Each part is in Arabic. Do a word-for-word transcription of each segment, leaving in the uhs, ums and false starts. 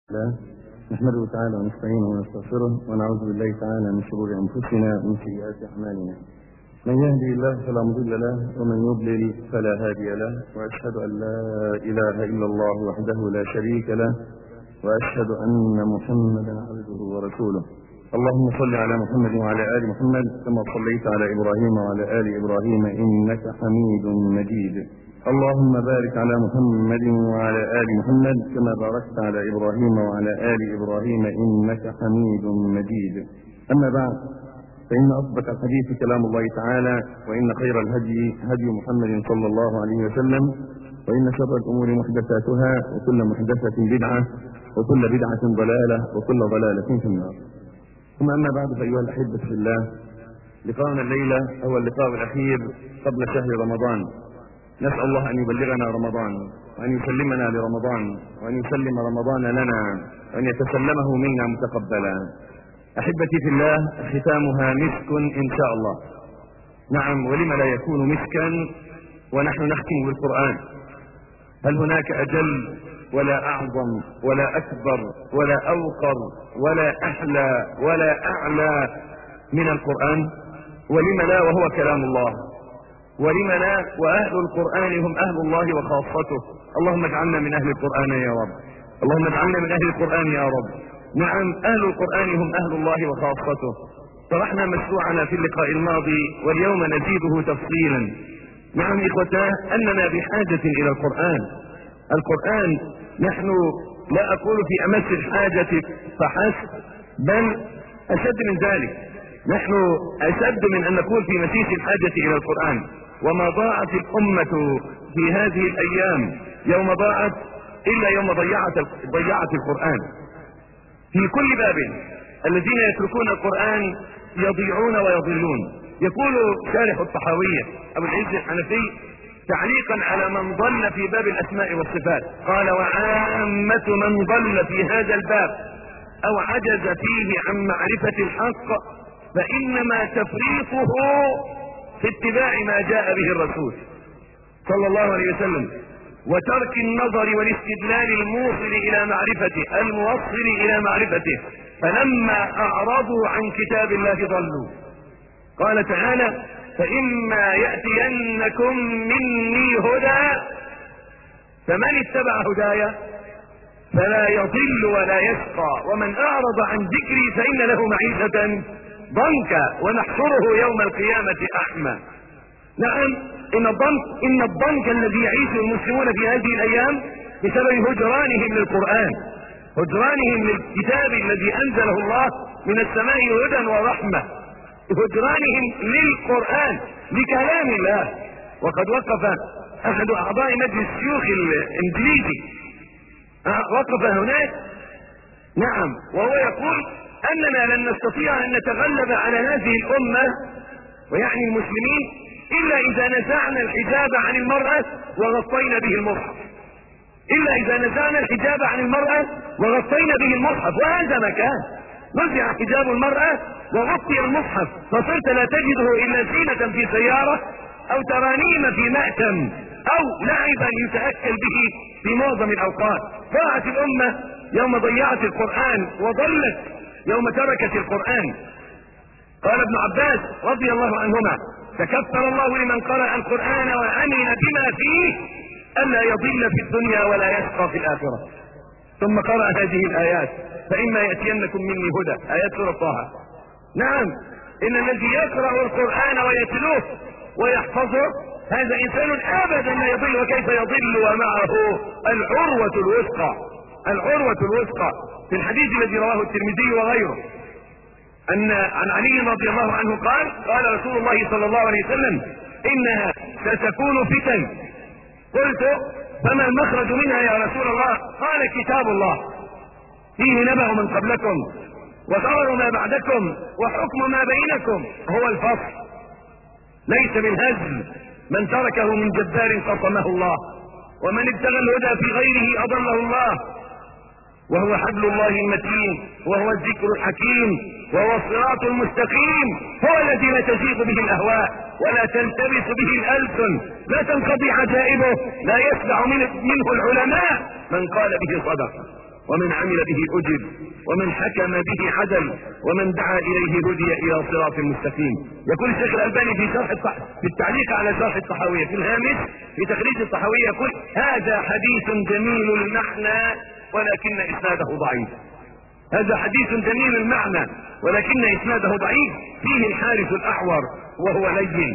الله نحمده تعالى ونستعينه ونستغفره ونعوذ بالله تعالى من شرور انفسنا ومن سيئات اعمالنا. من يهدي الله فلا مضل له ومن يضلل فلا هادي له، واشهد ان لا اله الا الله وحده لا شريك له، واشهد ان محمدا عبده ورسوله. اللهم صل على محمد وعلى ال محمد كما صليت على ابراهيم وعلى ال ابراهيم انك حميد مجيد. اللهم بارك على محمد وعلى آل محمد كما باركت على إبراهيم وعلى آل إبراهيم إنك حميد مجيد. أما بعد، فإن أصدق الحديث كلام الله تعالى، وإن خير الهدي هدي محمد صلى الله عليه وسلم، وإن شر الأمور محدثاتها، وكل محدثة بدعة، وكل بدعة ضلالة، وكل ضلالة في النار. ثم أما بعد، فأيها الأحبة في الله، لقاؤنا الليلة هو اللقاء الأخير قبل شهر رمضان. نسأل الله أن يبلغنا رمضان، وأن يسلمنا لرمضان، وأن يسلم رمضان لنا، وأن يتسلمه منا متقبلا. أحبتي في الله، ختامها مسك إن شاء الله. نعم، ولم لا يكون مسكا ونحن نختم بالقرآن؟ هل هناك أجل ولا أعظم ولا أكبر ولا أوقر ولا أحلى ولا أعلى من القرآن؟ ولم لا وهو كلام الله؟ ولم لا وأهل القرآن هم أهل الله وخاصته. اللهم اجعلنا من أهل القرآن يا رب، اللهم اجعلنا من أهل القرآن يا رب. نعم، أهل القرآن هم أهل الله وخاصته. طرحنا مشروعنا في اللقاء الماضي، واليوم نزيده تفصيلا. نعم إخوتاه، أننا بحاجة إلى القرآن. القرآن نحن لا أقول في أمس الحاجة فحسب، بل أشد من ذلك، نحن أشد من أن نكون في مسيس الحاجة إلى القرآن. وما ضاعت الأمة في هذه الأيام يوم ضاعت إلا يوم ضيعت ضيعت القرآن. في كل باب الذين يتركون القرآن يضيعون ويضلون. يقول شارح الطحاوية أبو العز الحنفي تعليقا على من ضل في باب الأسماء والصفات، قال: وعامة من ضل في هذا الباب أو عجز فيه عن معرفة الحق فإنما تفريطه في اتباع ما جاء به الرسول صلى الله عليه وسلم، وترك النظر والاستدلال الموصل إلى معرفته الموصل إلى معرفته، فلما أعرضوا عن كتاب الله ضلوا. قال تعالى: فإما يأتينكم مني هدى فمن اتبع هدايا فلا يضل ولا يشقى، ومن أعرض عن ذكري فإن له معيشة ضنكا ونحشره يوم القيامة أعمى. نعم، إن الضنك إن الضنك الذي يعيشه المسلمون في هذه الأيام بسبب هجرانهم للقرآن، هجرانهم للكتاب الذي أنزله الله من السماء هدى ورحمة، هجرانهم للقرآن لكلام الله. وقد وقف أحد أعضاء مجلس الشيوخ الإنجليزي وقف هناك، نعم، وهو يقول أننا لن نستطيع أن نتغلب على هذه الأمة ويعني المسلمين إلا إذا نزعنا الحجاب عن المرأة وغطينا به المصحف، إلا إذا نزعنا الحجاب عن المرأة وغطينا به المصحف. وهذا مكان نزع حجاب المرأة وغطي المصحف، فصرت لا تجده إلا زينة في سيارة أو ترانيم في مأتم أو لعبا يتأكل به في معظم الأوقات. ضاعت الأمة يوم ضيعت القرآن، وضلت يوم تركت القرآن. قال ابن عباس رضي الله عنهما: تكفل الله لمن قرأ القرآن وعمل بما فيه ألا يضل في الدنيا ولا يشقى في الآخرة. ثم قرأ هذه الآيات: فإما يأتينكم مني هدى، آيات سورة طه. نعم، إن الذي يقرأ القرآن ويتلوه ويحفظه هذا إنسان أبدا لا يضل. وكيف يضل ومعه العروة الوثقى، العروة الوثقى. في الحديث الذي رواه الترمذي وغيره أن عن علي رضي الله عنه قال: قال رسول الله صلى الله عليه وسلم: إنها ستكون فتن. قلت: فما المخرج منها يا رسول الله؟ قال: كتاب الله فيه نبأ من قبلكم وخبر ما بعدكم وحكم ما بينكم، هو الفصل، ليس بالهزل. من تركه من جبار قصمه الله، ومن ابتغى الهدى في غيره أضله الله، وهو حبل الله المتين، وهو الذكر الحكيم، وهو الصراط المستقيم، هو الذي لا تزيغ به الأهواء ولا تلتبس به الألسن، لا تنقضي عجائبه، لا يسمع منه العلماء من قال به صدق، ومن عمل به أجب، ومن حكم به عدل، ومن دعا إليه هدي إلى صراط مستقيم. يقول الشيخ الألباني في شرح الط... في التعليق على شرح الطحاوية في الهامش في تخريج الطحاوية، يقول: هذا حديث جميل المعنى ولكن إسناده ضعيف. هذا حديث جميل المعنى ولكن إسناده ضعيف، فيه الحارث الأعور وهو لين،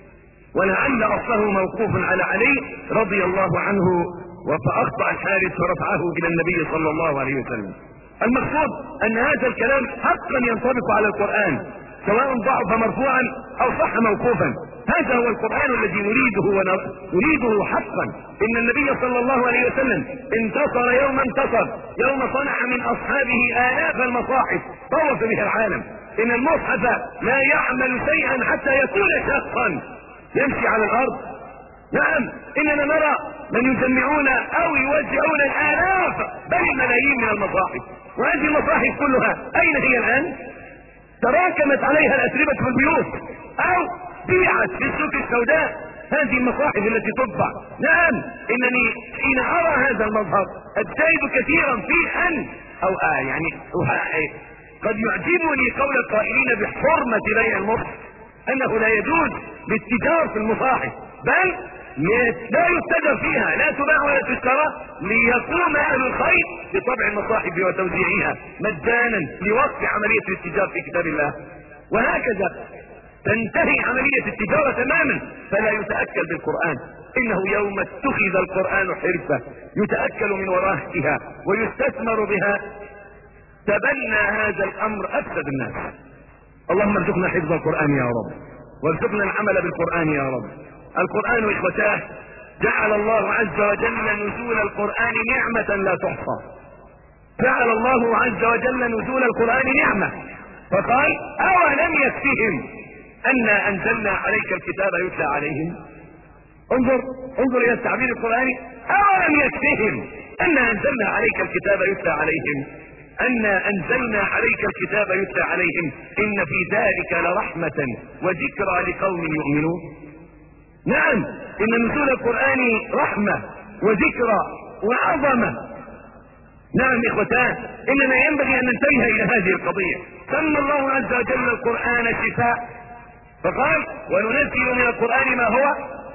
ولعل أصله موقوف على علي رضي الله عنه، فأخطأ الحارث فرفعه إلى النبي صلى الله عليه وسلم. المقصود أن هذا الكلام حقا ينطبق على القرآن، سواء ضعف مرفوعا أو صح موقوفا. هذا هو القرآن الذي نريده ونريده حقا. إن النبي صلى الله عليه وسلم انتصر يوم انتصر، يوم صنع من أصحابه آلاف المصاحف طوف بها العالم. إن المصحف لا يعمل شيئا حتى يكون شخصا يمشي على الأرض. نعم، إننا نرى من يجمعون أو يوزعون الآلاف بل الملايين من المصاحف، وهذه المصاحف كلها أين هي الآن؟ تراكمت عليها الأتربة في البيوت أو بيعت في السوق السوداء، هذه المصاحف التي تطبع. نعم، إنني حين أرى هذا المظهر أجتهد كثيرا في أن أو آه يعني قد يعجبني قول القائلين بحرمة بيع المصحف، أنه لا يجوز للتجار في المصاحف، بل لا يتجر فيها، لا تباع ولا تشترى، ليقوم أهل الخير بطبع المصاحف وتوزيعها مجانا لوقف عملية الاتجار في كتاب الله. وهكذا تنتهي عملية التجارة تماما، فلا يتأكل بالقرآن. إنه يوم اتخذ القرآن حرفة يتأكل من ورائها ويستثمر بها، تبنى هذا الأمر أفسد الناس. اللهم ارزقنا حفظ القرآن يا رب، وارزقنا العمل بالقرآن يا رب. القرآن إخوتاه جعل الله عز وجل نزول القرآن نعمة لا تحصى. جعل الله عز وجل نزول القرآن نعمة، فقال: أولم يكفهم أنا أنزلنا عليك الكتاب يتلى عليهم. انظر انظر إلى التعبير القرآني: أولم يكفهم أنا أنزلنا عليك الكتاب يتلى عليهم، أنا أنزلنا عليك الكتاب يتلى عليهم إن في ذلك لرحمة وذكرى لقوم يؤمنون. نعم، إن نزول القرآن رحمة وذكرى وعظمة. نعم إخوتان، إننا ينبغي أن ننتبه إلى هذه القضية. سمى الله عز وجل القرآن شفاء، فقال: وننزل من القرآن ما هو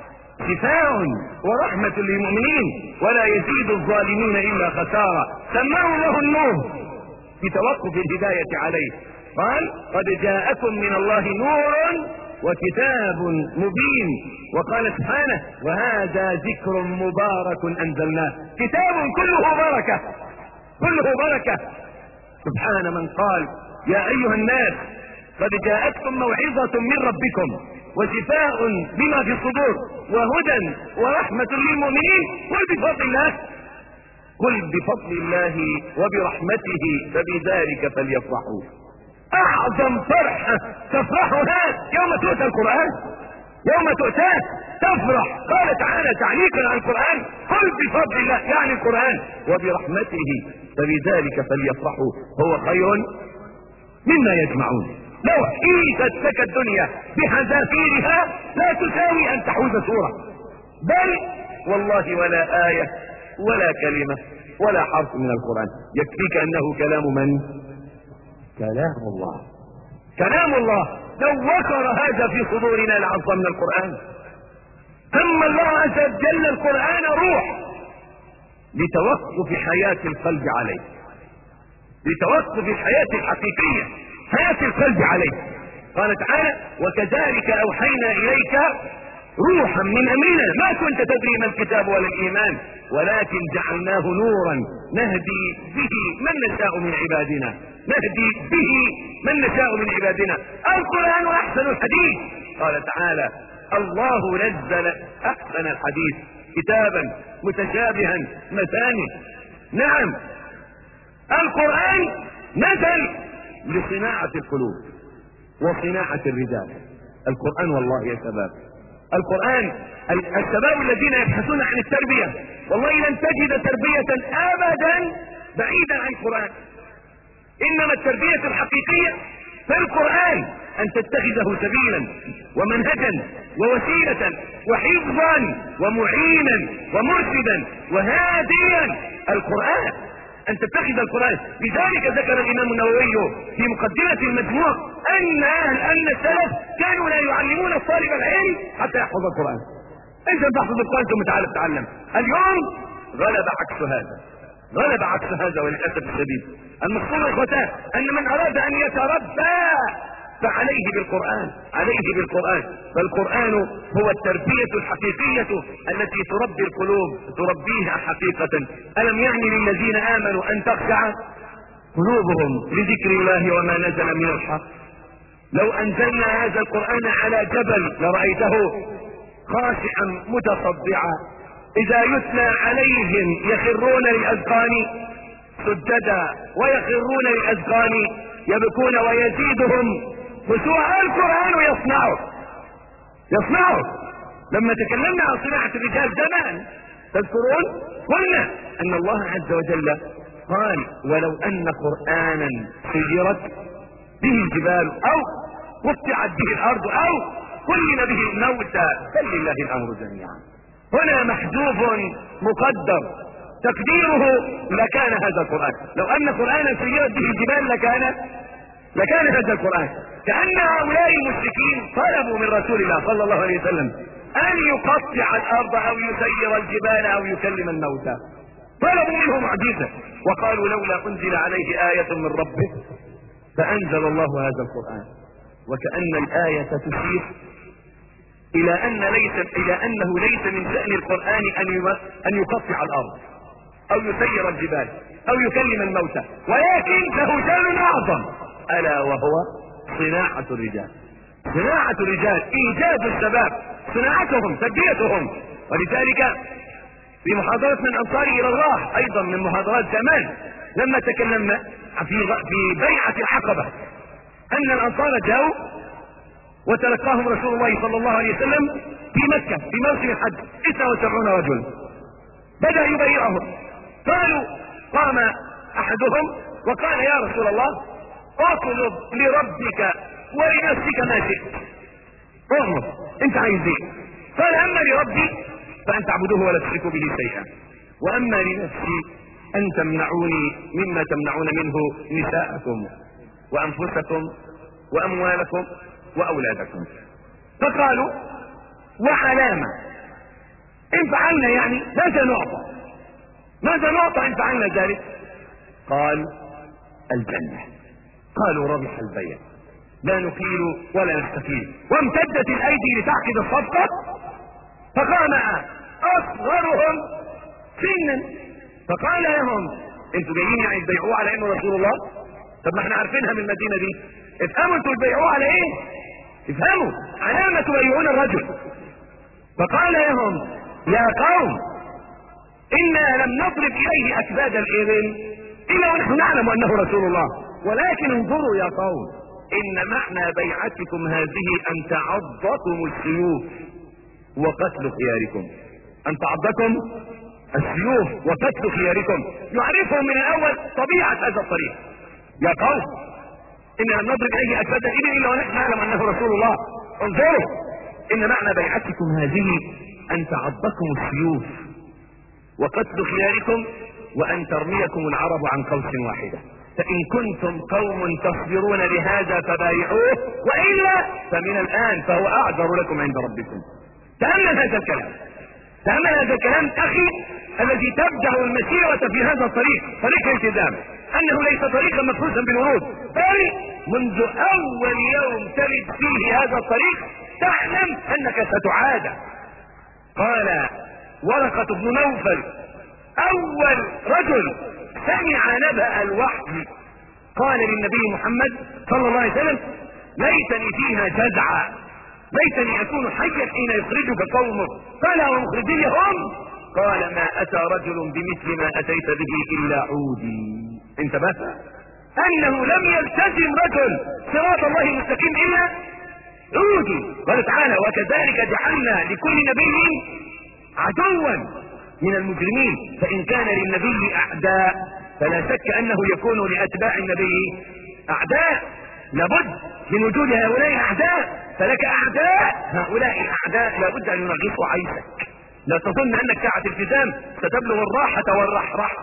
شفاء ورحمة للمؤمنين ولا يزيد الظالمين إلا خسارة. سماه الله النور بتوقف الهداية عليه، قال: قد جاءكم من الله نور وكتاب مبين. وقال سبحانه: وهذا ذكر مبارك أنزلناه. كتاب كله بركة، كله بركة. سبحان من قال: يا أيها الناس قد جاءتكم موعظة من ربكم وشفاء بما في الصدور وهدى ورحمة للمؤمنين. قل بفضل الله قل بفضل الله وبرحمته فبذلك فليفرحوا. أعظم فرحة تفرحها يوم تؤتى القرآن، يوم تؤتاه تفرح. قال تعالى تعليقا عن القرآن: قل بفضل الله يعني القرآن وبرحمته فبذلك فليفرحوا هو خير مما يجمعون. لو حيثت لك الدنيا بحذافيرها لا تساوي أن تحوز سورة، بل والله ولا آية ولا كلمة ولا حرف من القرآن يكفيك أنه كلام من؟ كلام الله، كلام الله. لو وقر هذا في صدورنا لعظمنا القرآن. ثم الله عز وجل القرآن روح لتوقف حياة القلب عليه، لتوقف الحياة الحقيقية، حياة القلب عليه. قال تعالى: وكذلك أوحينا إليك روحا من أمرنا ما كنت تدري ما الكتاب ولا الإيمان ولكن جعلناه نورا نهدي به من نشاء من عبادنا، نهدي به من نشاء من عبادنا. القرآن أحسن الحديث. قال تعالى: الله نزل أحسن الحديث كتابا متشابها مثاني. نعم، القرآن نزل لصناعة القلوب وصناعة الرجال. القرآن والله يا شباب، القرآن الشباب الذين يبحثون عن التربية والله لن تجد تربية أبدا بعيدا عن القرآن. إنما التربية الحقيقية في القرآن، أن تتخذه سبيلا ومنهجا ووسيلة وحفظا ومعينا ومرشدا وهاديا. القرآن ان تتخذ القرآن. لذلك ذكر الامام النووي في مقدمة المجموع ان ان السلف كانوا لا يعلمون الطالب العلم حتى يحفظ القرآن. انت تحفظ القرآن ثم تعال تتعلم. اليوم غلب عكس هذا، غلب عكس هذا وللاسف الشديد. المقصود اخوتان ان من اراد ان يتربى فعليه بالقرآن، عليه بالقرآن. فالقرآن هو التربية الحقيقية التي تربي القلوب، تربيها حقيقة. ألم يعني للذين آمنوا أن تخشع قلوبهم لذكر الله وما نزل من الحق. لو أنزلنا هذا القرآن على جبل لرأيته خاشعا متصدعا، إذا يتلى عليهم يخرون للأذقان سجدا ويخرون للأذقان يبكون ويزيدهم خشوعا. القرآن يصنعه يصنعه. لما تكلمنا عن صناعة الرجال زمان تذكرون قلنا ان الله عز وجل قال ولو ان قرآنا سيرت به الجبال او قطعت به الارض او كلم به الموتى فلله الامر جميعا. هنا محذوف مقدر تقديره لكان هذا القرآن. لو ان قرآنا سيرت به الجبال لكان لكان هذا القرآن. كأن هؤلاء المشركين طلبوا من رسول الله صلى الله عليه وسلم أن يقطع الأرض أو يسير الجبال أو يكلم الموتى. طلبوا منه معجزة وقالوا لولا أنزل عليه آية من ربه فأنزل الله هذا القرآن. وكأن الآية تشير إلى أن ليس إلى أنه ليس من شأن القرآن أن أن يقطع الأرض أو يسير الجبال أو يكلم الموتى، ولكن له شأن أعظم ألا وهو صناعة الرجال. صناعة الرجال، إيجاد الشباب، صناعتهم، تربيتهم. ولذلك في محاضرة من أنصار إلى الله أيضا من محاضرات زمان لما تكلمنا في في بيعة العقبة أن الأنصار جاءوا وتلقاهم رسول الله صلى الله عليه وسلم في مكة في موسم الحج تسعة وسبعين رجل. بدأ يبيعهم. قالوا قام أحدهم وقال يا رسول الله اطلب لربك ولنفسك ما شئت. اطلب انت عايز ايه؟ قال اما لربي فان تعبدوه ولا تشركوا به شيئا، واما لنفسي ان تمنعوني مما تمنعون منه نساءكم وانفسكم واموالكم واولادكم. فقالوا وعلامة ان فعلنا يعني ماذا نعطى؟ ماذا نعطى ان فعلنا ذلك؟ قال الجنة. قالوا ربح البيع لا نقيل ولا نستفيد. وامتدت الايدي لتعقد الصفقة فقام اصغرهم سنا فقال لهم انتوا جايين يعني تبيعوه على انه رسول الله؟ طب ما احنا عارفينها من المدينة دي. افهموا انتوا تبيعوه على ايه؟ افهموا علامة تبيعون الرجل. فقال لهم يا قوم انا لم نضرب اليه اكباد الابل الا ونحن نعلم انه رسول الله، ولكن انظروا يا قوم ان معنى بيعتكم هذه ان تعضكم السيوف وقتل خياركم. ان تعضكم السيوف وقتل خياركم. يعرفهم من الاول طبيعة هذا الطريق. يا قوم ان لم نضرب اليه اكباد الابل الا ونحن نعلم انه رسول الله. انظروا ان معنى بيعتكم هذه ان تعضكم السيوف وقتل خياركم وان ترميكم العرب عن قوس واحدة. فإن كنتم قوم تصبرون لهذا فبايعوه وإلا فمن الآن فهو أعذر لكم عند ربكم. تأمل هذا الكلام، تأمل هذا الكلام أخي الذي تبدأ المسيرة في هذا الطريق، طريق الالتزام، أنه ليس طريقا مفروشا بالورود، بل منذ أول يوم تلد فيه هذا الطريق تعلم أنك ستعاد. قال ورقة بن نوفل أول رجل سمع نبأ الوحي قال للنبي محمد صلى الله عليه وسلم ليتني فيها جزعا، ليتني أكون حيا حين يخرجك قومك. قال ومخرجي هم؟ قال ما أتى رجل بمثل ما أتيت به إلا عودي. انتبه أنه لم يلتزم رجل صراط الله المستقيم إلا عودي. قال تعالى وكذلك جعلنا لكل نبي عدوا من المجرمين فإن كان للنبي أعداء فلا شك أنه يكون لأتباع النبي أعداء. لابد من وجود هؤلاء الأعداء، فلك أعداء. هؤلاء الأعداء لابد أن ينغصوا عيشك. لا تظن أنك ساعة التزام ستبلغ الراحة والرحرحة.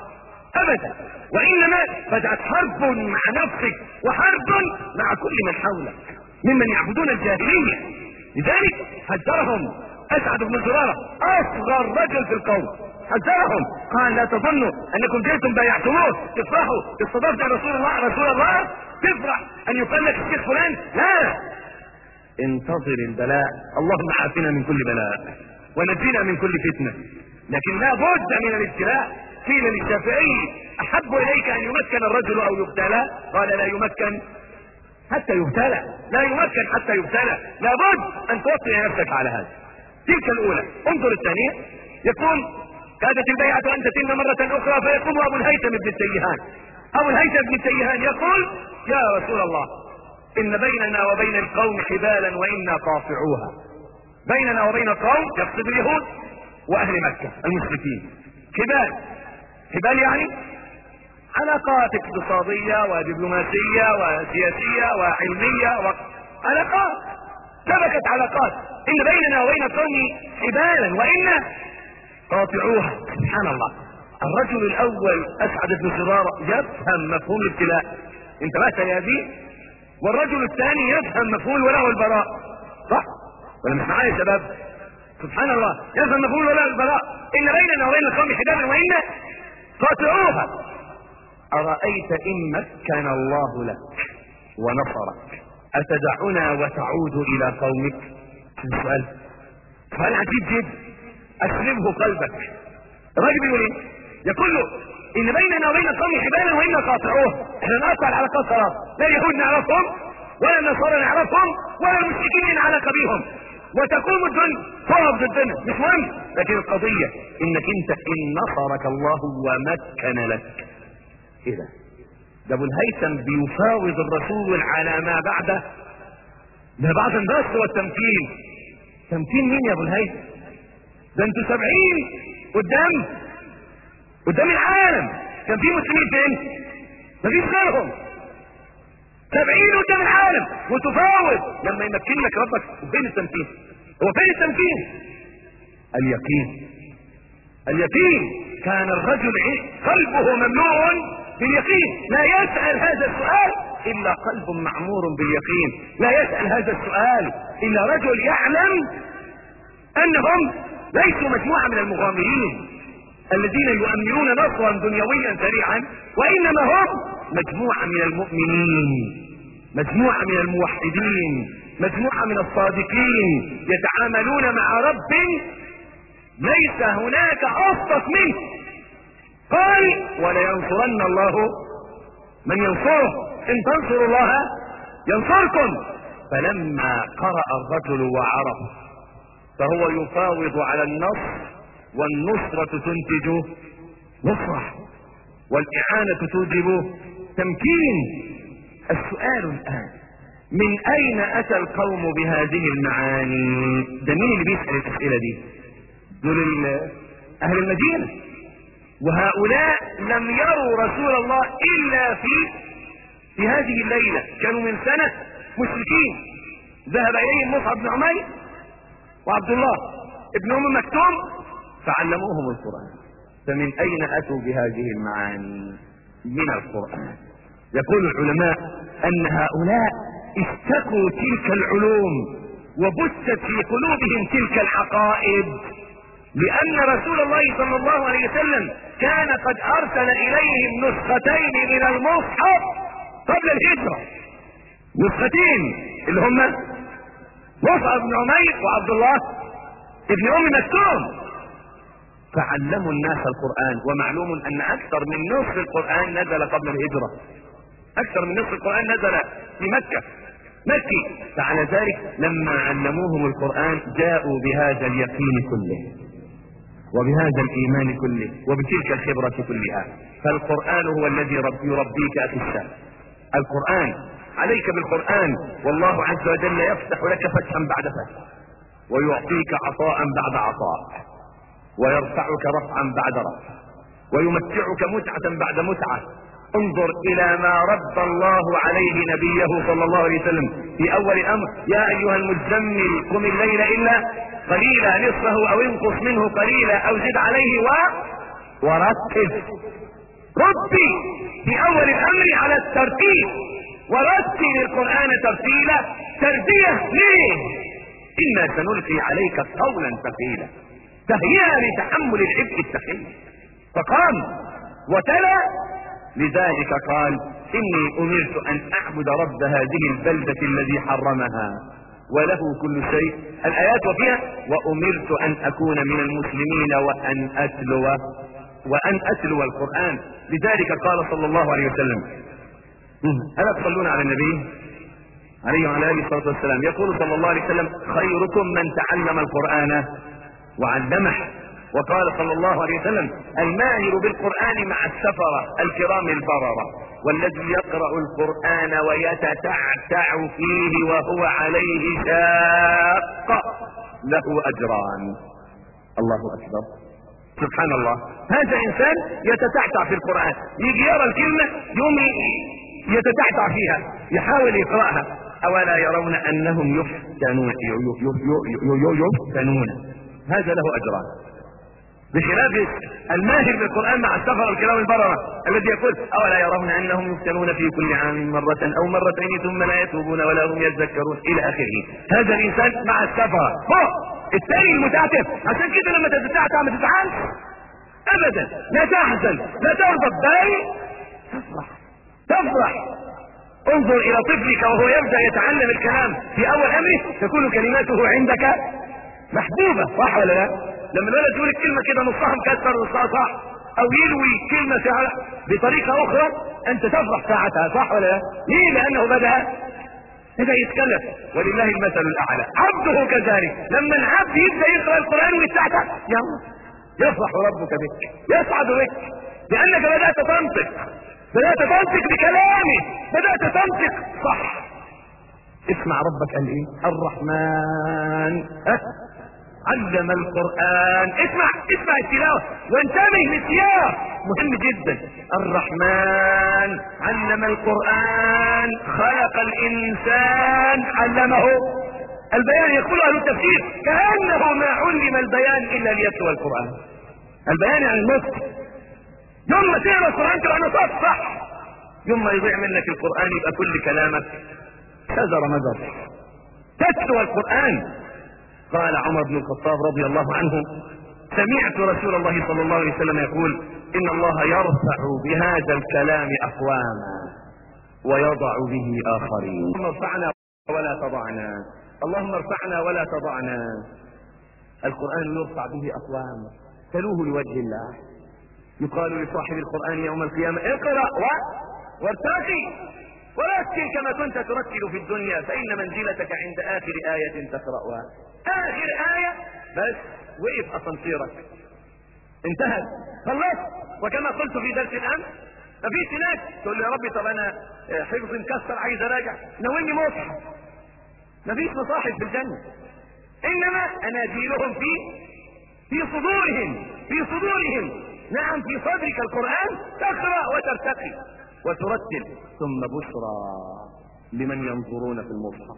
ابدا، وانما بدأت حرب مع نفسك وحرب مع كل من حولك ممن يعبدون الجاهلية. لذلك حذرهم اسعد بن زرارة اصغر رجل في القوم، حذرهم قال لا تظنوا انكم جئتم بايعتموه تفرحوا استضفتم رسول الله رسول الله تفرح ان يقال لك الشيخ فلان، لا، انتظر البلاء. اللهم عافنا من كل بلاء ونجينا من كل فتنة، لكن لا بد من الابتلاء. قيل للشافعي احب اليك ان يمكن الرجل او يبتلى؟ قال لا يمكن حتى يبتلى، لا يمكن حتى يبتلى، لابد ان توطي نفسك على هذا. تلك الاولى. انظر الثانية، يقول كادت البيعة ان تتم مرة اخرى، فيقوم ابو الهيثم بن التيهان ابو الهيثم بن التيهان يقول يا رسول الله ان بيننا وبين القوم حبالا وانا قاطعوها. بيننا وبين القوم يقصد اليهود واهل مكة المشركين. حبال، حبال يعني علاقات اقتصادية ودبلوماسية وسياسية وعلمية وعلاقات، شبكة علاقات. ان بيننا وبين القوم حبالا وانا قاطعوها. سبحان الله، الرجل الاول اسعد بن زرارة يفهم مفهوم الابتلاء، انتبهت يا ابي؟ والرجل الثاني يفهم مفهوم الولاء والبراء، صح ولا مش معايا يا شباب؟ سبحان الله، يفهم مفهوم الولاء والبراء. ان بيننا وبين القوم حبالا وانا قاطعوها. ارايت ان مكن الله لك ونصرك اتدعنا وتعود الى قومك؟ سؤال سؤال عجيب جدا، اسلمه قلبك. الراجل بيقول ايه؟ يقول له ان بيننا وبين القوم حبالا وانا قاطعوه، احنا نقطع العلاقات خلاص، لا اليهود نعرفهم ولا النصارى نعرفهم ولا المشركين نعلق بيهم، وتقوم الدنيا تقف ضدنا، مش مهم. لكن القضية انك انت ان نصرك الله ومكن لك. ايه ده؟ ده ابو الهيثم بيفاوض الرسول على ما بعده، ما بعد النصر والتمكين. تمكين مين يا ابو الهيثم؟ ده انتوا سبعين قدام قدام العالم، كان في مسلمين فين؟ مفيش غيرهم. سبعين قدام العالم وتفاوض لما يمكن لك ربك. فين التمكين؟ هو فين التمكين؟ اليقين. اليقين. كان الرجل قلبه مملوء باليقين، لا يسأل هذا السؤال الا قلب معمور باليقين، لا يسأل هذا السؤال الا رجل يعلم انهم ليسوا مجموعة من المغامرين الذين يؤمنون نصرا دنيويا سريعا، وانما هم مجموعة من المؤمنين، مجموعة من الموحدين، مجموعة من الصادقين يتعاملون مع رب ليس هناك افضل منه. قال ولينصرن الله من ينصره، ان تنصروا الله ينصركم. فلما قرأ الرجل وعرف فهو يفاوض على النصر، والنصرة تنتج نصرة، والإعانة توجب تمكين. السؤال الآن من أين أتى القوم بهذه المعاني؟ ده مين اللي بيسأل الأسئلة دي؟ دول أهل المدينة، وهؤلاء لم يروا رسول الله إلا في في هذه الليلة، كانوا من سنة مشركين. ذهب إليهم مصعب بن عمير وعبد الله ابن أم مكتوم فعلموهم القرآن. فمن أين أتوا بهذه المعاني؟ من القرآن. يقول العلماء أن هؤلاء اشتكوا تلك العلوم وبثت في قلوبهم تلك العقائد، لأن رسول الله صلى الله عليه وسلم كان قد أرسل إليهم نسختين من المصحف قبل الهجرة، نسختين اللي هم مصعب بن عمير وعبد الله ابن أم مكتوم، فعلموا الناس القرآن. ومعلوم أن أكثر من نصف القرآن نزل قبل الهجرة، أكثر من نصف القرآن نزل في مكة مكي. فعلى ذلك لما علموهم القرآن جاءوا بهذا اليقين كله وبهذا الإيمان كله وبتلك الخبرة كلها. فالقرآن هو الذي يربيك أخي الشاب. القرآن، عليك بالقرآن، والله عز وجل يفتح لك فتحا بعد فتح، ويعطيك عطاء بعد عطاء، ويرفعك رفعا بعد رفع، ويمتعك متعة بعد متعة. انظر الى ما رد الله عليه نبيه صلى الله عليه وسلم في اول الامر: يا ايها المزمل قم الليل الا قليلا نصفه او انقص منه قليلا او زد عليه و... ورتل ربي في اول الامر على الترتيب، ورتل القرآن ترتيلا. تربية ليه؟ انا سنلقي عليك قولا ثقيلا، تهيئة لتحمل العبء الثقيل. فقام وتلا. لذلك قال اني امرت ان اعبد رب هذه البلدة الذي حرمها وله كل شيء. الايات وفيها وامرت ان اكون من المسلمين وان اتلو وان اتلو القرآن. لذلك قال صلى الله عليه وسلم: الا تصلون على النبي عليه وعلى اله الصلاه والسلام؟ يقول صلى الله عليه وسلم: خيركم من تعلم القرآن وعلمه. وقال صلى الله عليه وسلم: الماهر بالقرآن مع السفرة الكرام البررة، والذي يقرأ القرآن ويتتعتع فيه وهو عليه شاق له اجران. الله اكبر، سبحان الله. هذا انسان يتتعتع في القرآن، يجي يرى الكلمة يوم يتتعتع فيها، يحاول يقرأها. اولا يرون انهم يفتنون يفتنون هذا له اجران، بخلاف الماهر بالقرآن مع السفر الكرام البررة الذي يقول اولا يرون انهم يفتنون في كل عام مرة او مرتين ثم لا يتوبون ولا هم يذكرون الى اخره. هذا الانسان مع السفر. هو الثاني المتعتف. عشان كده لما تتعتع ما تزعلش ابدا، لا تحزن، لا تغضب، بل تفرح تفرح. انظر الى طفلك وهو يبدأ يتعلم الكلام في اول امره، تكون كلماته عندك محبوبة، صح ولا لا؟ لما الولد يقول الكلمة كده نصها مكسر ونصها صح، او يلوي كلمة بطريقة اخرى، انت تفرح ساعتها، صح ولا لا؟ ليه؟ لانه بدأ بدأ يتكلم. ولله المثل الاعلى. عبده كذلك، لما العبد يبدأ يقرأ القرآن ويتعتع يلا يفرح ربك بك، يسعد بك، لانك بدأت تنطق، بدأت تنطق بكلامه، بدأت تنطق صح. اسمع ربك قال ايه؟ الرحمن أه؟ علم القرآن. اسمع اسمع التلاوة وانتبه للسياق، مهم جدا. الرحمن علم القرآن خلق الانسان علمه البيان. يقول اهل التفسير كأنه ما علم البيان الا ليتلو القرآن. البيان يعني النطق. يوم ما تقرا القرآن تبقى نطق صح، يوم ما يضيع منك القرآن يبقى كل كلامك شذر مذر. تتلو القرآن. قال عمر بن الخطاب رضي الله عنه: سمعت رسول الله صلى الله عليه وسلم يقول: ان الله يرفع بهذا الكلام اقواما ويضع به اخرين. اللهم ارفعنا ولا تضعنا، اللهم ارفعنا ولا تضعنا. القرآن يرفع به اقوام تلوه لوجه الله. يقال لصاحب القرآن يوم القيامة: اقرأ وارتقي ورتل كما كنت ترتل في الدنيا، فإن منزلتك عند آخر آية تقرأها. آخر آية بس وقف أسانسيرك، انتهت، خلصت. وكما قلت في درس الأمس، مفيش هناك تقول لي يا ربي طب أنا حفظي مكسر عايز أراجع، ناولني مصحف. مفيش مصاحف في الجنة، إنما أناجيلهم في في صدورهم في صدورهم نعم في صدرك القرآن، تقرأ وترتقي وترتل. ثم بشرى لمن ينظرون في المصحف.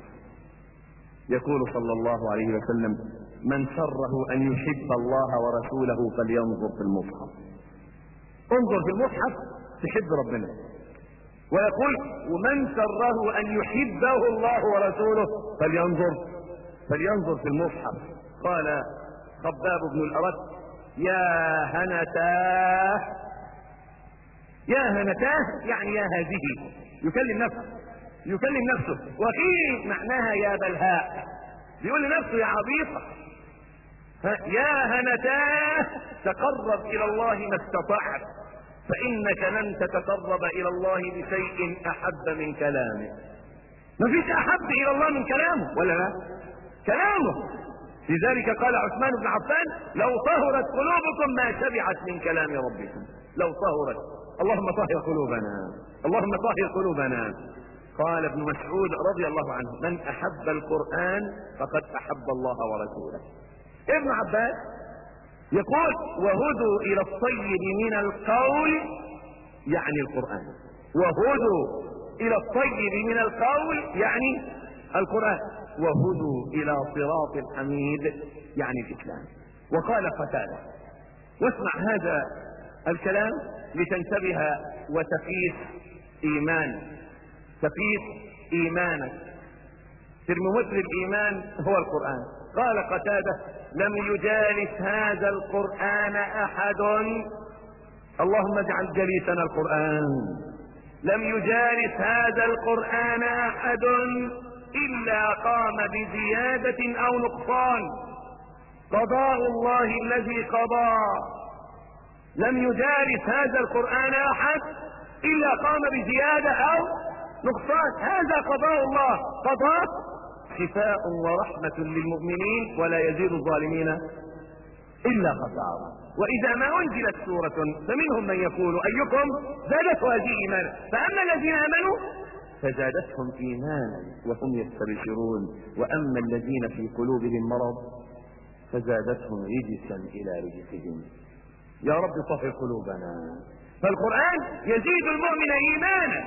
يقول صلى الله عليه وسلم: من سره ان يحب الله ورسوله فلينظر في المصحف. انظر في المصحف تحب ربنا. ويقول: ومن سره ان يحبه الله ورسوله فلينظر فلينظر في المصحف. قال خباب بن الأرت: يا هنتاه يا هنتاه يعني يا هذه. يكلم نفسه يكلم نفسه وفي معناها يا بلهاء، بيقول لنفسه يا عبيطة. يا هنتاه تقرب الى الله ما استطعت، فانك لن تتقرب الى الله بشيء احب من كلامه. مفيش احب الى الله من كلامه ولا لا؟ كلامه. لذلك قال عثمان بن عفان: لو طهرت قلوبكم ما شبعت من كلام ربكم. لو طهرت. اللهم طهر قلوبنا، اللهم طهر قلوبنا. قال ابن مسعود رضي الله عنه: من احب القرآن فقد احب الله ورسوله. ابن عباس يقول: وهدوا الى الطيب من القول، يعني القرآن. وهدوا الى الطيب من القول يعني القرآن. وهدوا الى صراط الحميد يعني الاسلام. وقال قتادة: واسمع هذا الكلام لتنتبه وتقيس إيمان تقيس إيمانك. ترمومتر الإيمان هو القرآن. قال قتادة: لم يجالس هذا القرآن أحد، اللهم اجعل جليسنا القرآن، لم يجالس هذا القرآن أحد إلا قام بزيادة أو نقصان. قضاء الله الذي قضى، لم يجالس هذا القرآن أحد إلا قام بزيادة أو نقصان. هذا قضاء الله، قضاء شفاء ورحمة للمؤمنين ولا يزيد الظالمين إلا خسارة. وإذا ما أنزلت سورة فمنهم من يقول أيكم زادته هذه إيمانا، فأما الذين آمنوا فزادتهم إيمانا وهم يستبشرون، وأما الذين في قلوبهم مرض فزادتهم رجسا إلى رجسهم. يا رب طهر قلوبنا. فالقرآن يزيد المؤمن إيمانا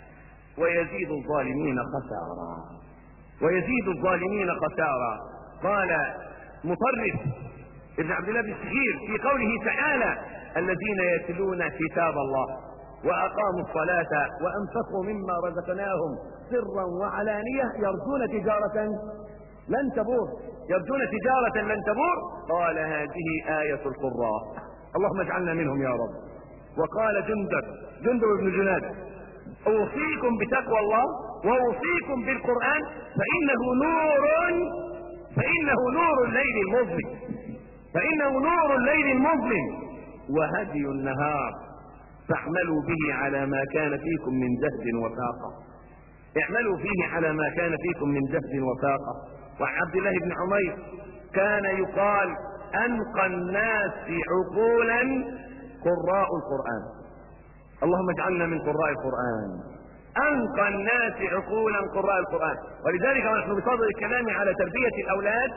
ويزيد الظالمين خسارا، ويزيد الظالمين خسارا. قال مطرف ابن عبد الله بن السجير في قوله تعالى: الذين يتلون كتاب الله وأقاموا الصلاة وأنفقوا مما رزقناهم سرا وعلانية يرجون تجارة لن تبور، يرجون تجارة لن تبور. قال: هذه آية القراء، اللهم اجعلنا منهم يا رب. وقال جندب جندب بن جناد: أوصيكم بتقوى الله وأوصيكم بالقرآن فإنه نور فإنه نور الليل المظلم فإنه نور الليل المظلم وهدي النهار، فاعملوا به على ما كان فيكم من جهد وفاقة. اعملوا فيه على ما كان فيكم من جهد وفاقة. وعن عبد الله بن عمير: كان يقال أنقى الناس عقولا قراء القرآن. اللهم اجعلنا من قراء القرآن. أنقى الناس عقولا قراء القرآن. ولذلك ونحن بصدد الكلام على تربية الأولاد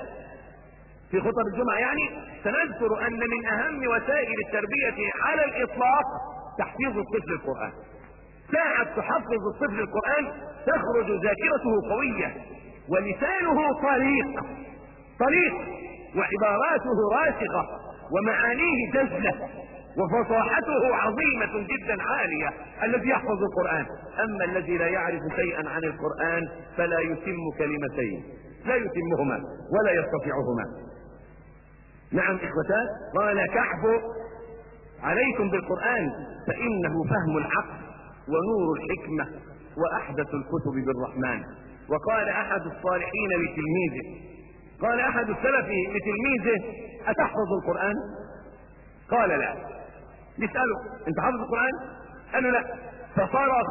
في خطب الجمعة يعني سنذكر أن من أهم وسائل التربية على الإطلاق تحفيظ الطفل القرآن. ساعة تحفظ الطفل القرآن تخرج ذاكرته قوية ولسانه طليق طليق وعباراته راسخة ومعانيه جزلة وفصاحته عظيمة جدا عالية الذي يحفظ القرآن. أما الذي لا يعرف شيئا عن القرآن فلا يتم كلمتين، لا يتمهما ولا يستطيعهما. نعم إخوتان، قال كعب: عليكم بالقرآن فإنه فهم العقل ونور الحكمة وأحدث الكتب بالرحمن. وقال أحد الصالحين لتلميذه قال أحد السلف لتلميذه: أتحفظ القرآن؟ قال لا. نسأله: أنت حافظ القرآن؟ قال لا. فصرخ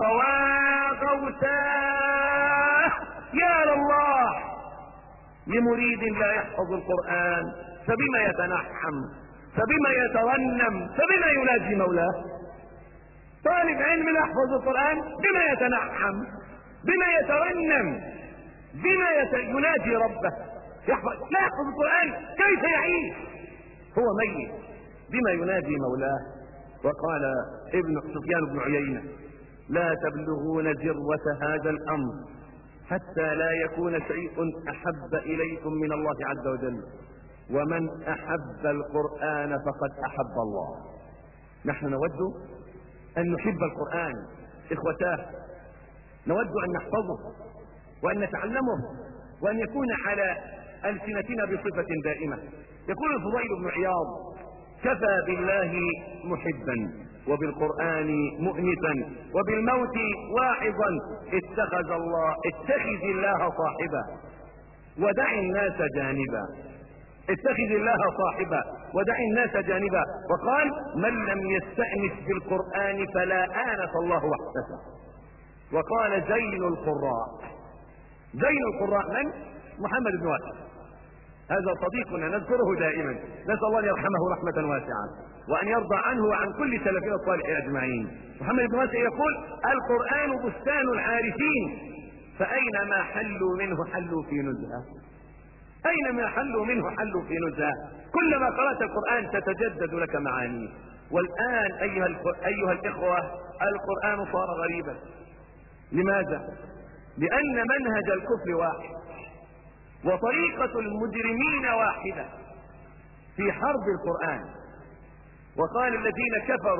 وغوتاه: يا لله، لمريد لا يحفظ القرآن فبما يتنحم، فبما يترنم، فبما يناجي مولاه. طالب علم لا يحفظ القرآن بما يتنحم، بما يترنم، بما يت... يناجي ربه. يحفظ... لا يحفظ القرآن كيف يعيش؟ هو ميت. بما ينادي مولاه. وقال ابن سفيان بن عيينة: لا تبلغون ذروة هذا الأمر حتى لا يكون شيء أحب إليكم من الله عز وجل، ومن أحب القرآن فقد أحب الله. نحن نود أن نحب القرآن إخوتاه، نود أن نحفظه وأن نتعلمه وأن يكون على ألسنتنا بصفة دائمة. يقول الفضيل بن عياض: كفى بالله محبا وبالقرآن مؤنسا وبالموت واعظا، اتخذ الله اتخذ الله صاحبا ودع الناس جانبا، اتخذ الله صاحبا ودع الناس جانبا. وقال: من لم يستأنس بالقرآن فلا آنس الله وحده. وقال زين القراء زين القراء من؟ محمد بن واسع، هذا صديقنا نذكره دائما، نسأل الله أن يرحمه رحمة واسعة وأن يرضى عنه وعن كل سلفنا الصالح أجمعين. محمد بن واسع يقول: القرآن بستان العارفين، فأينما حلوا منه حلوا في نزهة، أينما حلوا منه حلوا في نزهة. كلما قرأت القرآن تتجدد لك معانيه. والآن أيها, أيها الإخوة، القرآن صار غريبا. لماذا؟ لأن منهج الكفر واحد وطريقة المجرمين واحدة في حرب القرآن. وقال الذين كفروا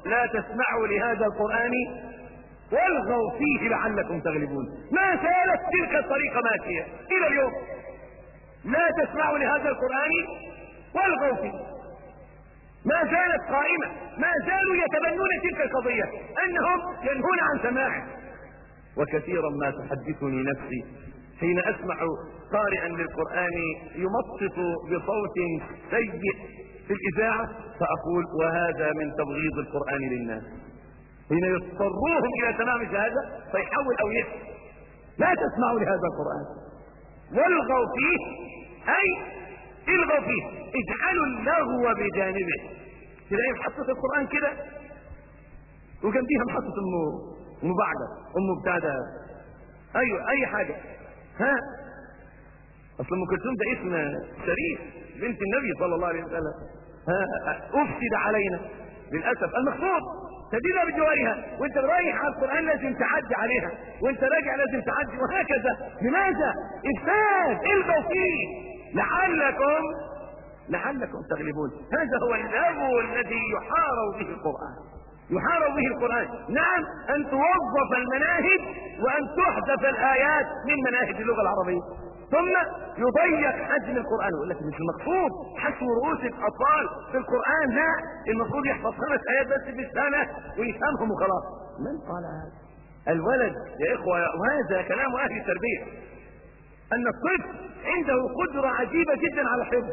لا تسمعوا لهذا القرآن والغوا فيه لعلكم تغلبون. ما زالت تلك الطريقة ماشية إلى اليوم، لا تسمعوا لهذا القرآن والغوا فيه، ما زالت قائمة، ما زالوا يتبنون تلك القضية أنهم ينهون عن سماعه. وكثيرا ما تحدثني نفسي حين أسمع قارئا للقرآن يمطط بصوت سيء في الإذاعة فأقول وهذا من تبغيض القرآن للناس، حين يضطروهم إلى تمام هذا فيحول أو يحول. لا تسمعوا لهذا القرآن والغوا فيه، أي الغوا فيه، اجعلوا اللغو بجانبه. تلاقي محطة القرآن كده وجنبيها محطة المبعدة أم بتاعدة، أيوة أي حاجة. ها أصل أم كلثوم ده اسم شريف بنت النبي صلى الله عليه وسلم. ها أفسد علينا للأسف المقصود تدينا بجوارها، وانت رايح على القرآن لازم تعدي عليها، وانت راجع لازم تعدي، وهكذا. لماذا؟ إفساد، الغوا فيه لعلكم لعلكم تغلبون. هذا هو اللغو الذي يحارب به القرآن، يحارب به القرآن. نعم أن توظف المناهج وأن تحذف الآيات من مناهج اللغة العربية، ثم يضيق حجم القرآن. يقول لك مش المقصود حشو رؤوس الأطفال في القرآن، لا، المفروض يحفظ خمس آيات بس في السنة ويفهمهم وخلاص. من قال هذا؟ الولد يا إخوة، وهذا كلام أهل التربية، أن الطفل عنده قدرة عجيبة جدا على الحفظ،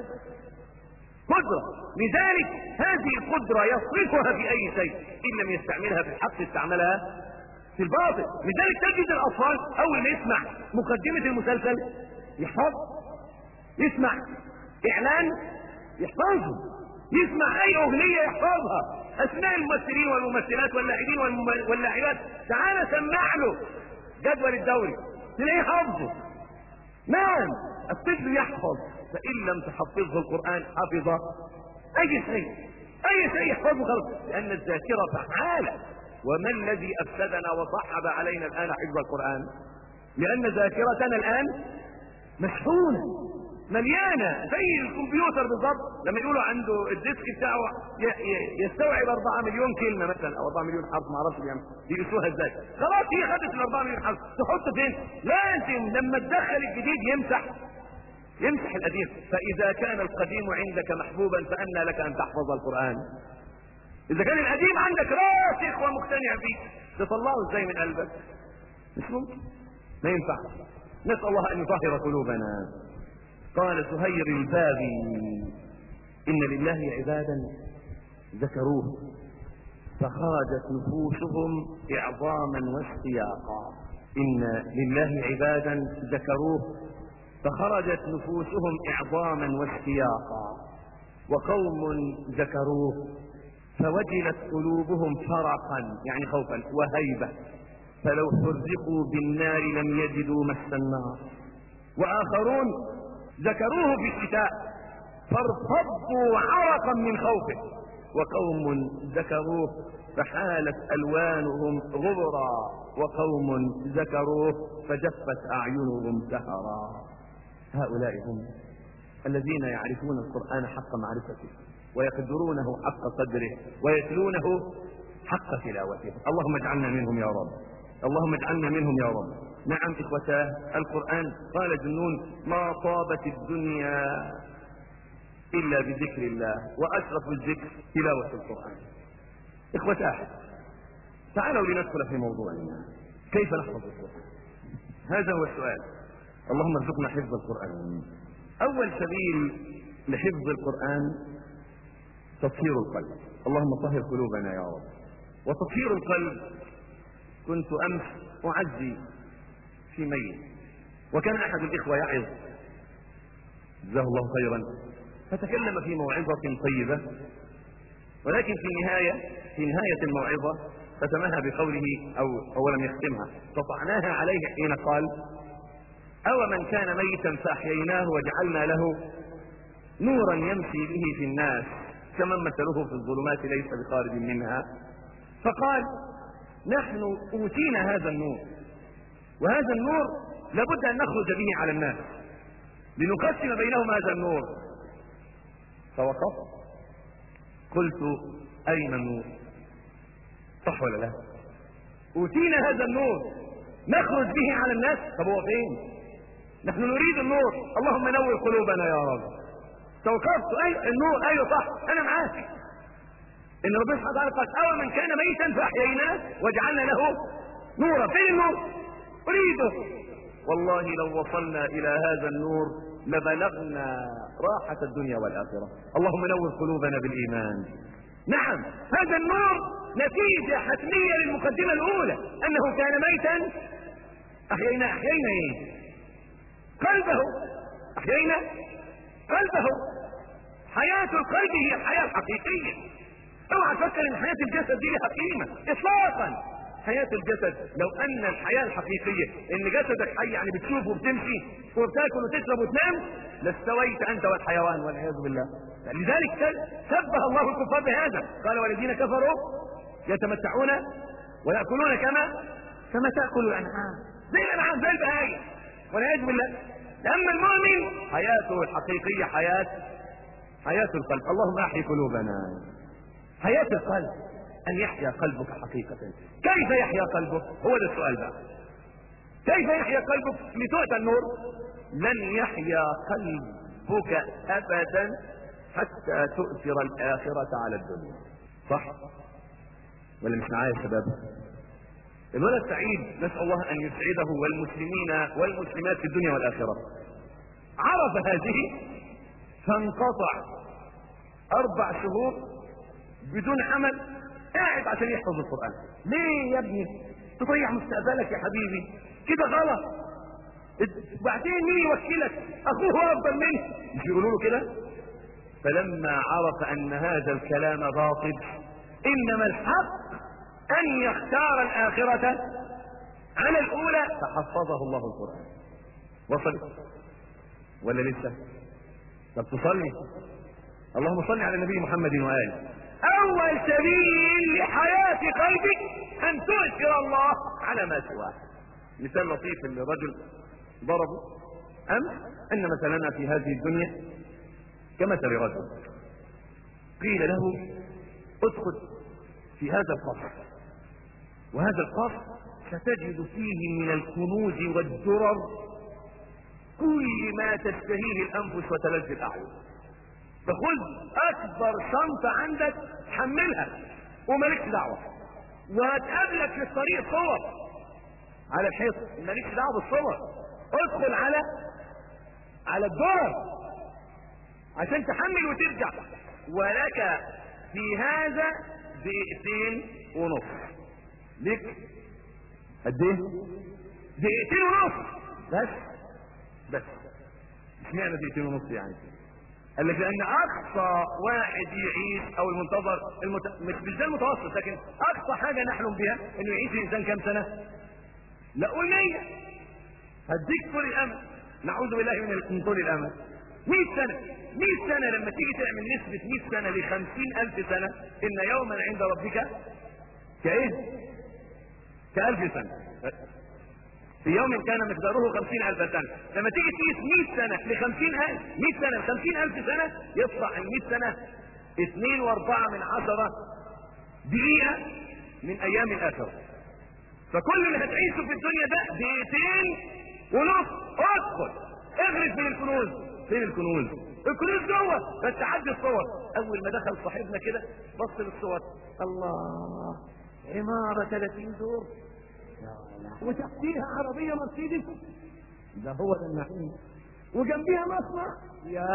قدرة. لذلك هذه القدرة يصرفها في أي شيء، إن لم يستعملها في الحق استعملها في الباطل. لذلك تجد الأطفال أول ما يسمع مقدمة المسلسل يحفظ، يسمع إعلان يحفظه، يسمع أي أغنية يحفظها، أسماء الممثلين والممثلات واللاعبين واللاعبات، تعال سمع له جدول الدوري تلاقيه حافظه. نعم الطفل يحفظ، فإن لم تحفظه القرآن حفظ أي شيء، أي شيء يحفظه خلق، لأن الذاكرة فعالة. وما الذي أفسدنا وصعب علينا الآن حفظ القرآن؟ لأن ذاكرتنا الآن مشحونة مليانة زي الكمبيوتر بالضبط. لما يقولوا عنده الديسك بتاعه يستوعب أربعة مليون كلمة مثلا أو أربعة مليون حرف، ما اعرفش بيقيسوها ازاي. خلاص هي خدت ال أربعة مليون حرف، تحطه فين؟ لازم لما تدخل الجديد يمسح يمسح القديم. فإذا كان القديم عندك محبوبا فأنى لك أن تحفظ القرآن؟ إذا كان القديم عندك راسخ ومقتنع فيه تطلعه ازاي من قلبك؟ مش ممكن، ما ينفع. نسأل الله أن يطهر قلوبنا. قال زهير الباغي إن لله عبادا ذكروه فخرجت نفوسهم إعظاما واشتياقا. إن لله عبادا ذكروه فخرجت نفوسهم إعظاما واشتياقا، وقوم ذكروه فوجلت قلوبهم فرقا يعني خوفا وهيبة، فلو حرقوا بالنار لم يجدوا مس النار. وآخرون ذكروه في الشتاء فارتضوا عرقا من خوفه، وقوم ذكروه فحالت ألوانهم غبرا، وقوم ذكروه فجفت أعينهم سهرا. هؤلاء هم الذين يعرفون القرآن حق معرفته ويقدرونه حق قدره ويتلونه حق تلاوته. اللهم اجعلنا منهم يا رب، اللهم اجعلنا منهم يا رب. نعم إخوتاه، القرآن قال جنون ما طابت الدنيا إلا بذكر الله، وأشرف الذكر تلاوة القرآن. إخوتاه تعالوا لندخل في موضوعنا، كيف نحفظ القرآن؟ هذا هو السؤال. اللهم ارزقنا حفظ القرآن. أول سبيل لحفظ القرآن تطهير القلب. اللهم طهر قلوبنا يا رب. وتطهير القلب، كنت أمس أعزي في ميت، وكان أحد الإخوة يعظ جزاه الله خيرا، فتكلم في موعظة طيبة، ولكن في نهاية في نهاية الموعظة ختمها بقوله أو أو لم يختمها، قطعناها عليه حين قال: أو من كان ميتا فأحييناه وجعلنا له نورا يمشي به في الناس كمن مثله في الظلمات ليس بخارج منها. فقال: نحن أوتينا هذا النور، وهذا النور لابد أن نخرج به على الناس لنقسم بينهم هذا النور. فوقفت قلت: أين النور؟ صح ولا لا؟ اوتينا هذا النور نخرج به على الناس. طب هو فين؟ نحن نريد النور، اللهم نور قلوبنا يا رب. توقفت ايوه النور، ايوه صح انا معاك. ان ربنا سبحانه وتعالى قال اول من كان ميتا فاحييناه وجعلنا له نورا. فين النور؟ اريده. والله لو وصلنا الى هذا النور لبلغنا راحة الدنيا والاخرة. اللهم نور قلوبنا بالايمان. نعم هذا النور نتيجة حتمية للمقدمة الاولى انه كان ميتا احيينا. احيينا ايه؟ قلبه. احيينا قلبه. حياة القلب هي الحياة الحقيقية. اوعى تفكر ان حياة الجسد دي لها قيمة اطلاقا. حياة الجسد لو ان الحياة الحقيقية ان جسدك حي يعني بتشوف وبتمشي وبتاكل وتشرب وتنام لاستويت انت والحيوان والعياذ بالله. لذلك شبه الله الكفار بهذا، قال والذين كفروا يتمتعون ويأكلون كما كما تأكل الانعام، زي الانعام زي البهائم والعياذ بالله. اما المؤمن حياته الحقيقية حياة حياة القلب. اللهم احيي قلوبنا. حياة القلب ان يحيا قلبك حقيقة. كيف يحيا قلبك؟ هو ده السؤال بقى. كيف يحيا قلبك لتؤتى النور؟ لن يحيا قلبك ابدا حتى تؤثر الاخرة على الدنيا. صح ولا مش معايا يا شباب؟ الولد سعيد نسأل الله ان يسعده والمسلمين والمسلمات في الدنيا والاخرة. عرف هذه فانقطع اربع شهور بدون عمل قاعد عشان يحفظ القرآن. ليه يا ابني؟ تضيع مستقبلك يا حبيبي كده غلط. بعدين مين يوكلك؟ اخوه افضل منه، مش يقولوا له كده؟ فلما عرف ان هذا الكلام باطل انما الحق ان يختار الاخرة على الاولى فحفظه الله القرآن. وصل ولا لسه؟ طب تصلي؟ اللهم صل على النبي محمد وآله. اول سبيل لحياة قلبك ان تؤثر الله على ما سواه. مثال لطيف لرجل ضربه امس ان مثلنا في هذه الدنيا كمثل رجل قيل له ادخل في هذا القصر، وهذا القصر ستجد فيه من الكنوز والدرر كل ما تشتهيه الانفس وتلذ الاعين. فخذ اكبر شنطة عندك حملها ومالكش دعوة، وهتقابلك في الطريق صور على الحيط مالكش دعوة بالصور. ادخل على على الدرر عشان تحمل وترجع، ولك في هذا دقيقتين ونص. لك قد ايه؟ دقيقتين ونص بس. بس اشمعنى دقيقتين ونص يعني؟ قال لك لان اقصى واحد يعيش او المنتظر المت... مش مش ده المتوسط، لكن اقصى حاجه نحلم بها انه يعيش الانسان كام سنه؟ لا قول مية. هديك طول الامل، نعوذ بالله من طول الامل. مية سنه. مية سنه لما تيجي تعمل نسبه مية سنه ل خمسين الف سنه، ان يوما عند ربك كايه؟ كالف سنه. في يوم كان مقداره خمسين الف سنة. لما تيجي تقيس مية سنة لخمسين الف، مية سنة لخمسين الف سنة، يطلع المية سنة اتنين واربعة من عشرة دقيقة من ايام الاخرة. فكل اللي هتعيشه في الدنيا ده دقيقتين ونص. ادخل اغرف من الكنوز. فين الكنوز؟ الكنوز جوه، بس عدي الصور. اول ما دخل صاحبنا كده بص للصور، الله عمارة ثلاثين دور وتحتيها عربية مرسيدس، ده هو ده النعيم، وجنبيها مصنع. يا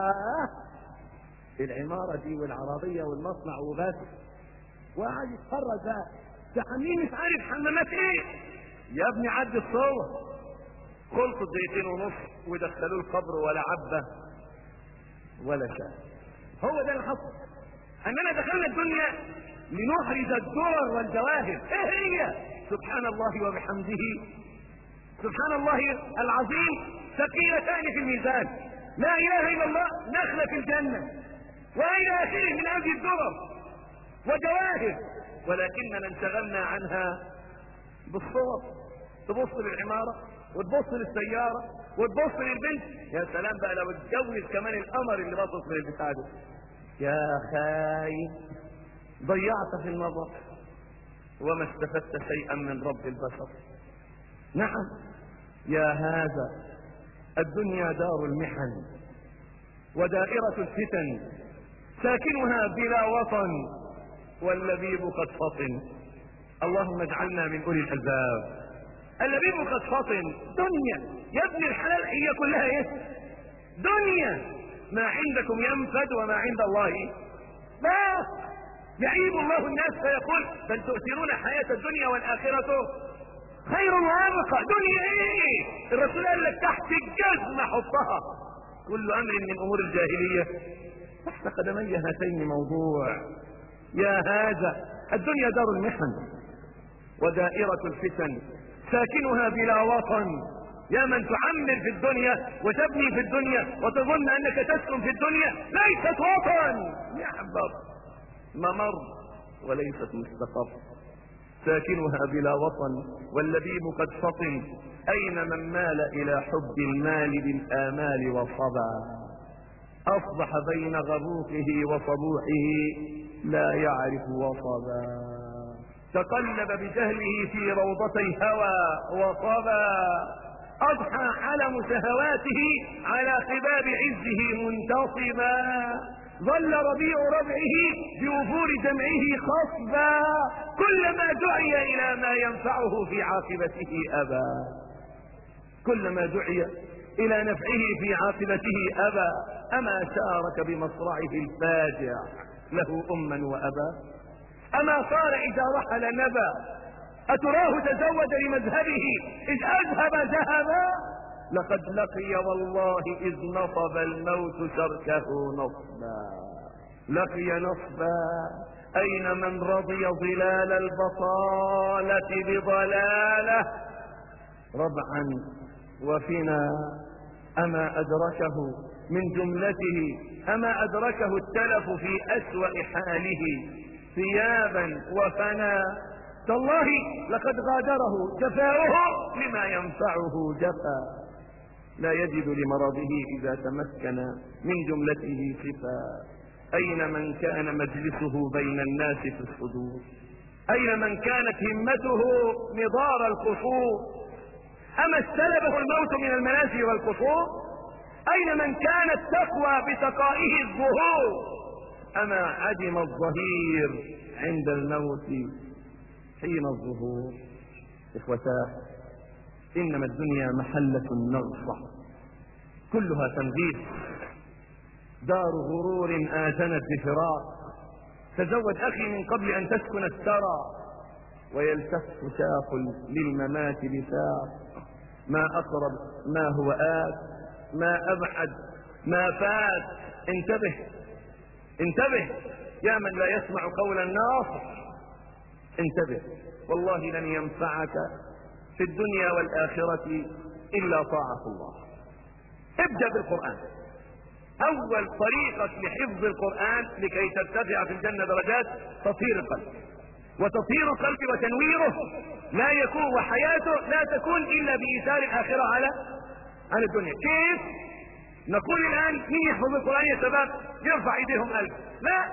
العمارة دي والعربية والمصنع وبس، وقاعد يتفرج بقى تحمين مش عارف حمامات ايه. يا ابني عدي الصور. خلصوا دقيقتين ونص ودخلوه القبر ولا عبة ولا شيء. هو ده اللي حصل، اننا دخلنا الدنيا لنحرز الدرر والجواهر. ايه هي؟ سبحان الله وبحمده سبحان الله العظيم ثقيلتان في الميزان، لا اله الا الله نخلة في الجنة، والى اخره من هذه الدرر وجواهر، ولكننا انشغلنا عنها بالصور. تبص للعمارة وتبص للسيارة وتبص للبنت. يا سلام بقى لو اتجوز كمان القمر اللي باصص للبتاع ده. يا خاي ضيعت في النظر. وما استفدت شيئا من رب البشر. نعم يا هذا، الدنيا دار المحن ودائرة الفتن، ساكنها بلا وطن واللبيب قد فطن. اللهم اجعلنا من أولي الألباب. اللبيب قد فطن. دنيا يا ابن الحلال هي كلها ايه؟ دنيا. ما عندكم ينفد وما عند الله لا. يعيب الله الناس فيقول بل تؤثرون الحياة الدنيا والآخرة خير وأبقى. دنيا ايه؟ الرسول قال لك تحت الجزمة حطها. كل أمر من أمور الجاهلية تحت قدمي هاتين موضوع. يا هذا، الدنيا دار المحن ودائرة الفتن، ساكنها بلا وطن. يا من تعمر في الدنيا وتبني في الدنيا وتظن أنك تسكن في الدنيا، ليست وطن، يحبط ممر وليست مستقر. ساكنها بلا وطن واللبيب قد فطن. أين من مال إلى حب المال بالآمال وصبا، أصبح بين غروقه وصبوحه لا يعرف وصبا. تقلب بجهله في روضتي هوى وصبا، أضحى علم شهواته على قباب عزه منتصبا. ظل ربيع ربعه بوفور جمعه خصبا، كلما دعي إلى ما ينفعه في عاقبته أبى. كلما دعي إلى نفعه في عاقبته أبى. أما شارك بمصرعه الفاجع له أما وأبا؟ أما صار إذا رحل نبا؟ أتراه تزود لمذهبه إذ أذهب ذهبا؟ لقد لقي والله إذ نصب الموت شركه نصبا. لقي نصبا. أين من رضي ظلال البطالة بضلاله ربعا وفنا؟ أما أدركه من جملته، أما أدركه التلف في أسوأ حاله ثيابا وفنا؟ تالله لقد غادره جفاؤه لما ينفعه جفا. لا يجد لمرضه إذا تمكن من جملته شفاء. أين من كان مجلسه بين الناس في الصدور؟ أين من كانت همته مضار القصور؟ أما استلبه الموت من المنازل والقصور؟ أين من كانت تقوى بتقائه الظهور؟ أما عدم الظهير عند الموت حين الظهور؟ إخوتاه، إنما الدنيا محلة نغصة كلها تنغيص، دار غرور آذنت بفراق. تزود أخي من قبل أن تسكن الثرى، ويلتف شاق للممات بساق. ما أقرب ما هو آت، ما أبعد ما فات. انتبه انتبه يا من لا يسمع قول الناصح. انتبه، والله لن ينفعك في الدنيا والآخرة إلا طاعة الله. ابدأ بالقرآن. أول طريقة لحفظ القرآن لكي ترتفع في الجنة درجات تطهير القلب. وتطهير القلب وتنويره لا يكون، وحياته لا تكون إلا بإيثار الآخرة على عن الدنيا. كيف؟ نقول الآن مين يحفظ القرآن يا شباب؟ يرفع ايديهم ألف. لا،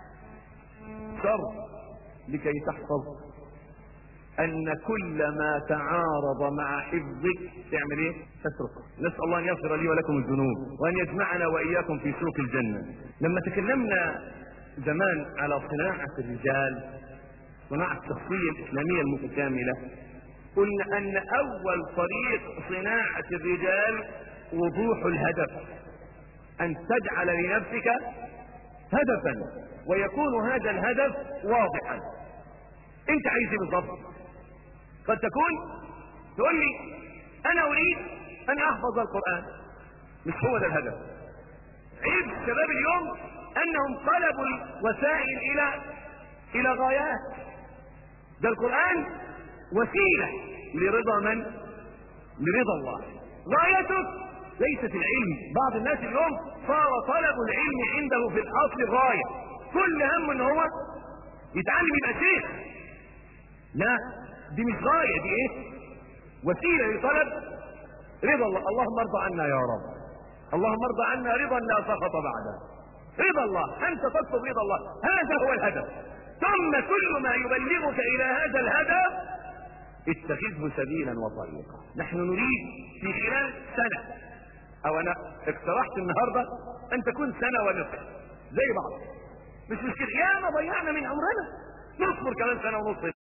شرط لكي تحفظ أن كل ما تعارض مع حفظك تعمل ايه؟ تتركه. نسأل الله أن يغفر لي ولكم الذنوب وأن يجمعنا وإياكم في سوق الجنة. لما تكلمنا زمان على صناعة الرجال، صناعة الشخصية الإسلامية المتكاملة، قلنا أن أول طريق صناعة الرجال وضوح الهدف. أن تجعل لنفسك هدفا ويكون هذا الهدف واضحا. انت عايز ايه بالضبط؟ قد تكون تقول لي انا اريد ان احفظ القرآن، مش هو ده الهدف. عيب شباب اليوم انهم طلبوا الوسائل الى الى غايات. ده القرآن وسيلة لرضا من؟ لرضا الله. غايته ليست العلم. بعض الناس اليوم صار طلب العلم عنده في الاصل غاية، كل هم ان هو يتعلم يبقى شيخ. لا، دي مش غاية، دي ايه؟ وسيلة لطلب رضا الله. اللهم ارضى عنا يا رب، اللهم ارضى عنا رضا لا سخط بعده. رضا الله، انت تطلب رضا الله، هذا هو الهدف. ثم كل ما يبلغك الى هذا الهدف اتخذه سبيلا وطريقا. نحن نريد في خلال سنة، او انا اقترحت النهاردة ان تكون سنة ونصف زي بعض، مش مشكلة، ياما ضيعنا من عمرنا، نصبر كمان سنة ونصف.